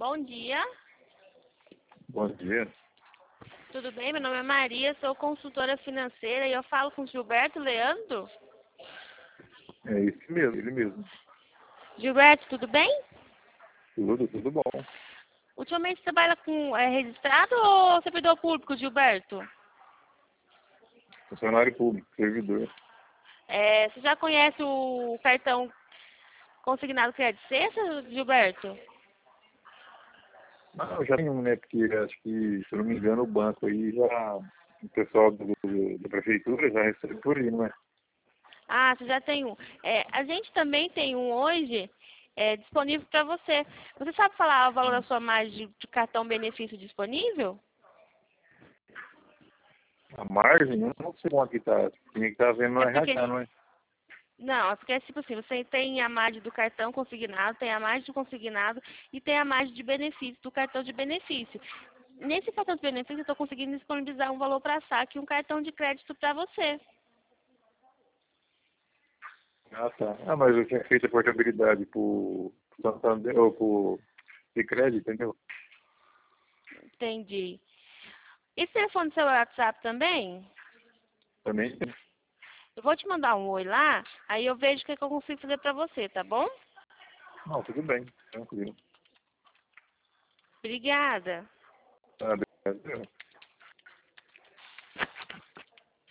Bom dia, Bom dia. tudo bem? Meu nome é Maria, sou consultora financeira e eu falo com Gilberto Leandro. É esse mesmo, ele mesmo. Gilberto, tudo bem? Tudo bom. Ultimamente você trabalha com registrado ou servidor público, Gilberto? Funcionário público, servidor. Você já conhece o cartão consignado crédito sexta, Gilberto? Não, eu já tenho um, né? Porque acho que, se eu não me engano, o banco aí já. O pessoal da prefeitura já recebe por aí, não é? Ah, você já tem um. A gente também tem um hoje disponível para você. Você sabe falar o valor da sua margem de cartão benefício disponível? A margem, eu não sei como aqui tá. Tinha que estar vendo no É porque RH, não é? Não, é porque tipo assim, você tem a margem do cartão consignado, tem a margem do consignado e tem a margem de benefício do cartão de benefício. Nesse cartão de benefício, eu estou conseguindo disponibilizar um valor para saque e um cartão de crédito para você. Ah, tá. Ah, mas eu tinha feito a portabilidade por Santander, ou por de crédito, entendeu? Entendi. Esse telefone do seu WhatsApp também? Também tem. Eu vou te mandar um oi lá, aí eu vejo o que eu consigo fazer para você, tá bom? Não, tudo bem, tranquilo. Obrigada. Ah, beleza.